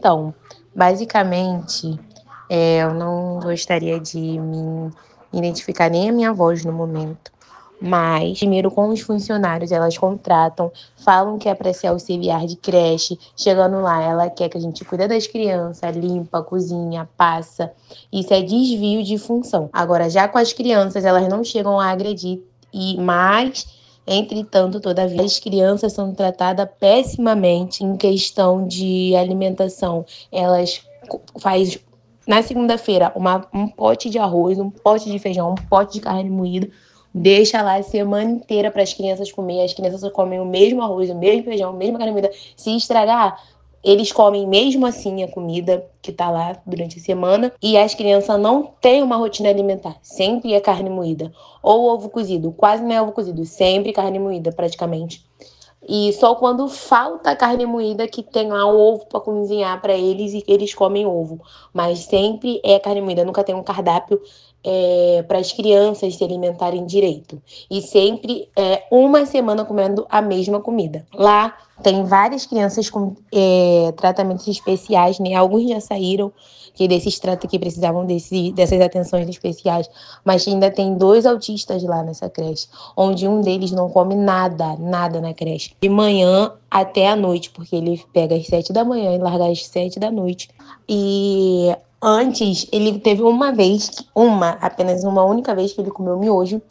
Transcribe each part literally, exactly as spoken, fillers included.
Então, basicamente, é, eu não gostaria de me identificar nem a minha voz no momento. Mas, primeiro, com os funcionários, elas contratam, falam que é para ser auxiliar de creche. Chegando lá, ela quer que a gente cuide das crianças, limpa, cozinha, passa. Isso é desvio de função. Agora, já com as crianças, elas não chegam a agredir, e mais, entretanto, todavia, as crianças são tratadas pessimamente em questão de alimentação. Elas faz na segunda-feira uma, um pote de arroz, um pote de feijão, um pote de carne moída. Deixa lá a semana inteira para as crianças comer. As crianças comem o mesmo arroz, o mesmo feijão, a mesma carne moída. Se estragar, eles comem mesmo assim a comida que tá lá durante a semana. E as crianças não têm uma rotina alimentar. Sempre é carne moída. Ou ovo cozido. Quase não é ovo cozido. Sempre carne moída, praticamente. E só quando falta carne moída que tem lá o ovo para cozinhar para eles e eles comem ovo. Mas sempre é carne moída. Nunca tem um cardápio é, para as crianças se alimentarem direito. E sempre é uma semana comendo a mesma comida. Lá tem várias crianças com é, tratamentos especiais, né? Alguns já saíram, que desses tratos que precisavam desse, dessas atenções especiais, mas ainda tem dois autistas lá nessa creche, onde um deles não come nada, nada na creche, de manhã até a noite, porque ele pega às sete da manhã e larga às sete da noite. E antes, ele teve uma vez, uma, apenas uma única vez que ele comeu miojo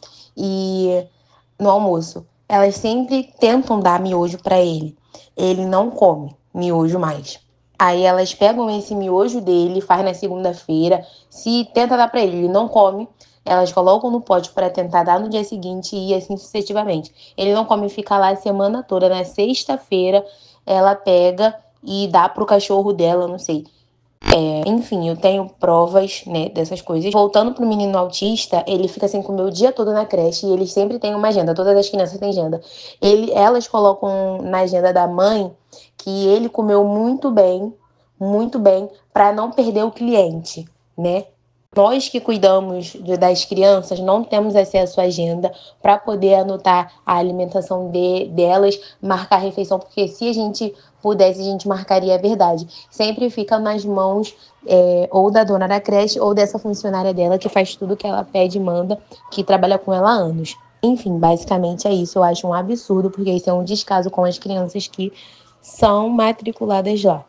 e no almoço. Elas sempre tentam dar miojo para ele. Ele não come miojo mais. Aí elas pegam esse miojo dele, faz na segunda-feira, se tenta dar para ele, ele não come, elas colocam no pote para tentar dar no dia seguinte e assim sucessivamente. Ele não come e fica lá a semana toda. Na sexta-feira, ela pega e dá pro cachorro dela, não sei. É, enfim, eu tenho provas, né, dessas coisas. Voltando pro menino autista, ele fica sem comer o dia todo na creche e eles sempre têm uma agenda. Todas as crianças têm agenda. Ele, elas colocam na agenda da mãe que ele comeu muito bem, muito bem, para não perder o cliente, né? Nós que cuidamos de, das crianças não temos acesso à agenda para poder anotar a alimentação de, delas, marcar a refeição, porque se a gente pudesse, a gente marcaria a verdade. Sempre fica nas mãos é, ou da dona da creche ou dessa funcionária dela que faz tudo que ela pede e manda, que trabalha com ela há anos. Enfim, basicamente é isso. Eu acho um absurdo, porque isso é um descaso com as crianças que são matriculadas lá.